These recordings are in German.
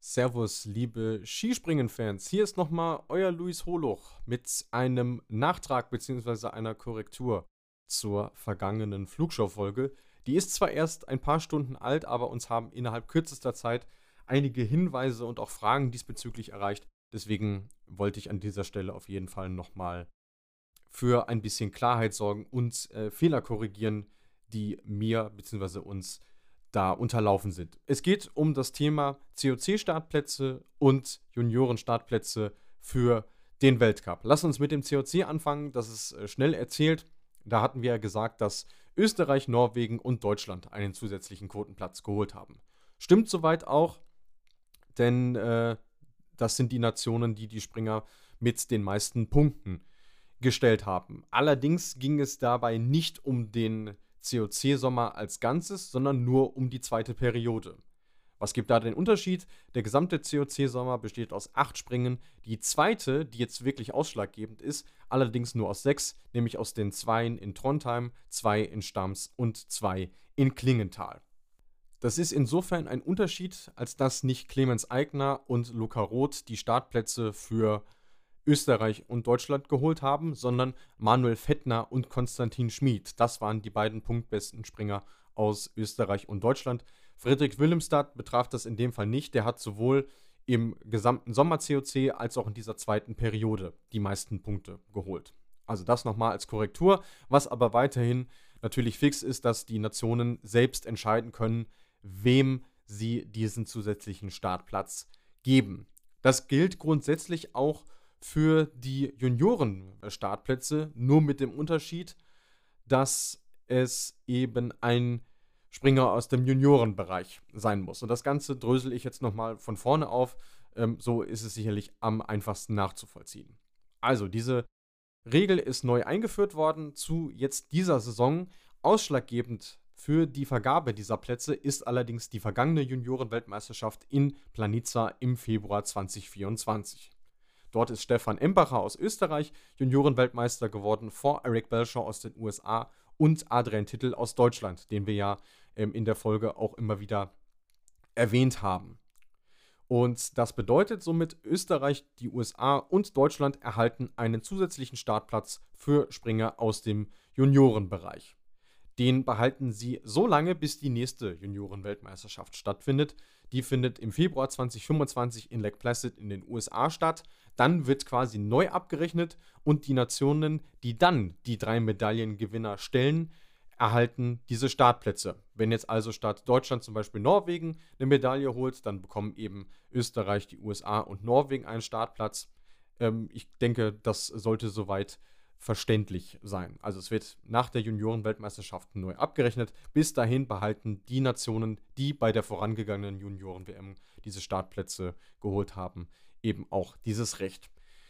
Servus, liebe Skispringen-Fans. Hier ist nochmal euer Luis Holoch mit einem Nachtrag bzw. einer Korrektur zur vergangenen Flugshow-Folge. Die ist zwar erst ein paar Stunden alt, aber uns haben innerhalb kürzester Zeit einige Hinweise und auch Fragen diesbezüglich erreicht. Deswegen wollte ich an dieser Stelle auf jeden Fall nochmal für ein bisschen Klarheit sorgen und Fehler korrigieren, die mir bzw. uns da unterlaufen sind. Es geht um das Thema COC-Startplätze und Junioren-Startplätze für den Weltcup. Lass uns mit dem COC anfangen, das ist schnell erzählt. Da hatten wir ja gesagt, dass Österreich, Norwegen und Deutschland einen zusätzlichen Quotenplatz geholt haben. Stimmt soweit auch, denn das sind die Nationen, die die Springer mit den meisten Punkten gestellt haben. Allerdings ging es dabei nicht um den COC-Sommer als Ganzes, sondern nur um die zweite Periode. Was gibt da den Unterschied? Der gesamte COC-Sommer besteht aus 8 Springen. Die zweite, die jetzt wirklich ausschlaggebend ist, allerdings nur aus 6, nämlich aus den 2 in Trondheim, 2 in Stams und 2 in Klingenthal. Das ist insofern ein Unterschied, als dass nicht Clemens Eigner und Luca Roth die Startplätze für Österreich und Deutschland geholt haben, sondern Manuel Fettner und Konstantin Schmid. Das waren die beiden punktbesten Springer aus Österreich und Deutschland. Friedrich Willemstad betraf das in dem Fall nicht. Der hat sowohl im gesamten Sommer-COC als auch in dieser zweiten Periode die meisten Punkte geholt. Also das nochmal als Korrektur. Was aber weiterhin natürlich fix ist, dass die Nationen selbst entscheiden können, wem sie diesen zusätzlichen Startplatz geben. Das gilt grundsätzlich auch für die Junioren-Startplätze, nur mit dem Unterschied, dass es eben ein Springer aus dem Juniorenbereich sein muss. Und das Ganze drösel ich jetzt nochmal von vorne auf. So ist es sicherlich am einfachsten nachzuvollziehen. Also, diese Regel ist neu eingeführt worden zu jetzt dieser Saison. Ausschlaggebend für die Vergabe dieser Plätze ist allerdings die vergangene Junioren-Weltmeisterschaft in Planica im Februar 2024. Dort ist Stefan Embacher aus Österreich Juniorenweltmeister geworden vor Eric Belshaw aus den USA und Adrian Tittel aus Deutschland, den wir ja in der Folge auch immer wieder erwähnt haben. Und das bedeutet somit, Österreich, die USA und Deutschland erhalten einen zusätzlichen Startplatz für Springer aus dem Juniorenbereich. Den behalten sie so lange, bis die nächste Junioren-Weltmeisterschaft stattfindet. Die findet im Februar 2025 in Lake Placid in den USA statt. Dann wird quasi neu abgerechnet und die Nationen, die dann die 3 Medaillengewinner stellen, erhalten diese Startplätze. Wenn jetzt also statt Deutschland zum Beispiel Norwegen eine Medaille holt, dann bekommen eben Österreich, die USA und Norwegen einen Startplatz. Ich denke, das sollte soweit verständlich sein. Also es wird nach der Junioren-Weltmeisterschaft neu abgerechnet. Bis dahin behalten die Nationen, die bei der vorangegangenen Junioren-WM diese Startplätze geholt haben, eben auch dieses Recht.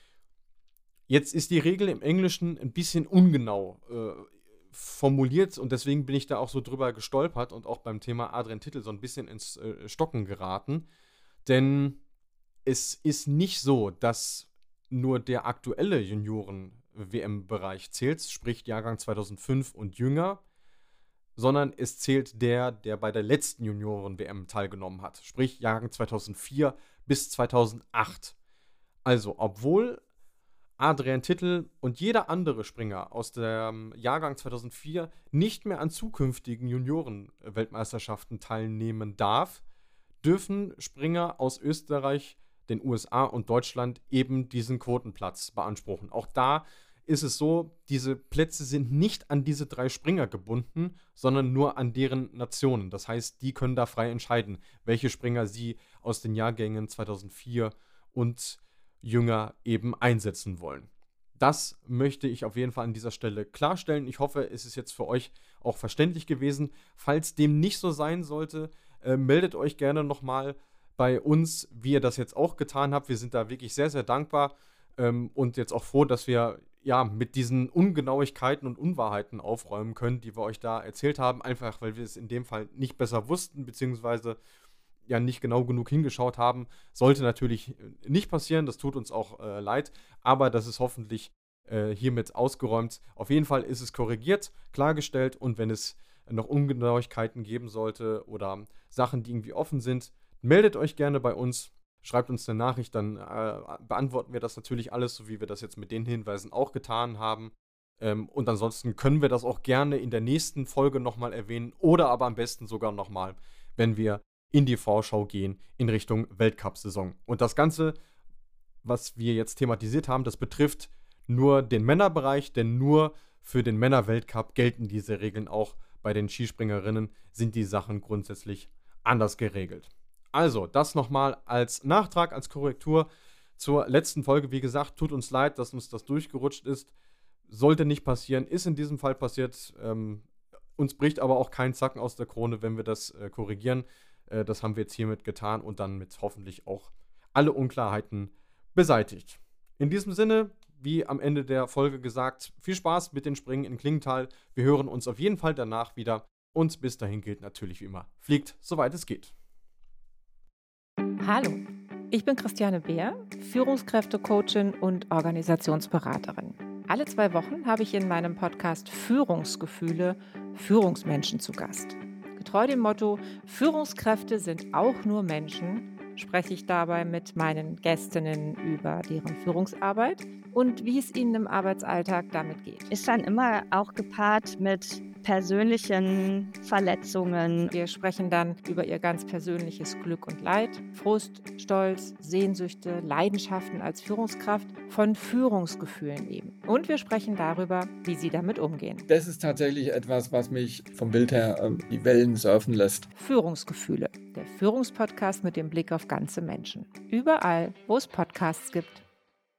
Jetzt ist die Regel im Englischen ein bisschen ungenau formuliert und deswegen bin ich da auch so drüber gestolpert und auch beim Thema Adrian Tittel so ein bisschen ins Stocken geraten. Denn es ist nicht so, dass nur der aktuelle Junioren-WM-Bereich zählt, sprich Jahrgang 2005 und jünger, sondern es zählt der bei der letzten Junioren-WM teilgenommen hat, sprich Jahrgang 2004 bis 2008. Also, obwohl Adrian Tittel und jeder andere Springer aus dem Jahrgang 2004 nicht mehr an zukünftigen Junioren-Weltmeisterschaften teilnehmen darf, dürfen Springer aus Österreich, den USA und Deutschland eben diesen Quotenplatz beanspruchen. Auch da ist es so, diese Plätze sind nicht an diese 3 Springer gebunden, sondern nur an deren Nationen. Das heißt, die können da frei entscheiden, welche Springer sie aus den Jahrgängen 2004 und jünger eben einsetzen wollen. Das möchte ich auf jeden Fall an dieser Stelle klarstellen. Ich hoffe, es ist jetzt für euch auch verständlich gewesen. Falls dem nicht so sein sollte, meldet euch gerne nochmal bei uns, wie ihr das jetzt auch getan habt. Wir sind da wirklich sehr, sehr dankbar und jetzt auch froh, dass wir ja mit diesen Ungenauigkeiten und Unwahrheiten aufräumen können, die wir euch da erzählt haben. Einfach, weil wir es in dem Fall nicht besser wussten, beziehungsweise ja nicht genau genug hingeschaut haben. Sollte natürlich nicht passieren, das tut uns auch leid, aber das ist hoffentlich hiermit ausgeräumt. Auf jeden Fall ist es korrigiert, klargestellt und wenn es noch Ungenauigkeiten geben sollte oder Sachen, die irgendwie offen sind, meldet euch gerne bei uns. schreibt uns eine Nachricht, dann beantworten wir das natürlich alles, so wie wir das jetzt mit den Hinweisen auch getan haben. Und ansonsten können wir das auch gerne in der nächsten Folge nochmal erwähnen oder aber am besten sogar nochmal, wenn wir in die Vorschau gehen in Richtung Weltcup-Saison. Und das Ganze, was wir jetzt thematisiert haben, das betrifft nur den Männerbereich, denn nur für den Männer-Weltcup gelten diese Regeln auch. Bei den Skispringerinnen sind die Sachen grundsätzlich anders geregelt. Also, das nochmal als Nachtrag, als Korrektur zur letzten Folge. Wie gesagt, tut uns leid, dass uns das durchgerutscht ist. Sollte nicht passieren, ist in diesem Fall passiert. Uns bricht aber auch kein Zacken aus der Krone, wenn wir das korrigieren. Das haben wir jetzt hiermit getan und dann mit hoffentlich auch alle Unklarheiten beseitigt. In diesem Sinne, wie am Ende der Folge gesagt, viel Spaß mit den Springen in Klingenthal. Wir hören uns auf jeden Fall danach wieder. Und bis dahin gilt natürlich wie immer, fliegt, soweit es geht. Hallo, ich bin Christiane Beer, Führungskräftecoachin und Organisationsberaterin. Alle 2 Wochen habe ich in meinem Podcast Führungsgefühle Führungsmenschen zu Gast. Getreu dem Motto Führungskräfte sind auch nur Menschen, spreche ich dabei mit meinen Gästinnen über deren Führungsarbeit und wie es ihnen im Arbeitsalltag damit geht. Ist dann immer auch gepaart mit persönlichen Verletzungen. Wir sprechen dann über ihr ganz persönliches Glück und Leid, Frust, Stolz, Sehnsüchte, Leidenschaften als Führungskraft, von Führungsgefühlen eben. Und wir sprechen darüber, wie sie damit umgehen. Das ist tatsächlich etwas, was mich vom Bild her die Wellen surfen lässt. Führungsgefühle, der Führungspodcast mit dem Blick auf ganze Menschen. Überall, wo es Podcasts gibt.